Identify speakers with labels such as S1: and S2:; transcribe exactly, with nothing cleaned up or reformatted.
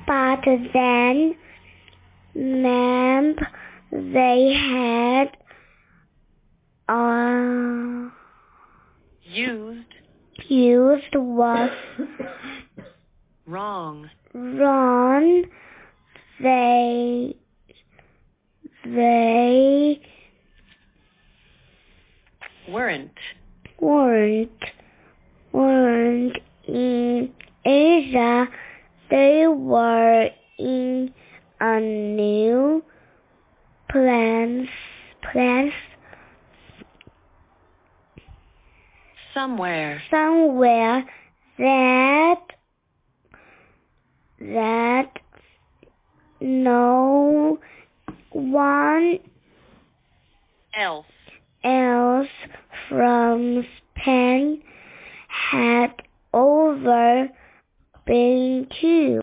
S1: but then map they had uh,
S2: used
S1: used was
S2: wrong.
S1: wrong. They they
S2: weren't
S1: weren't weren't in Asia. They were in a new place place
S2: somewhere
S1: somewhere that that no one
S2: else
S1: else from Spain had ever been to.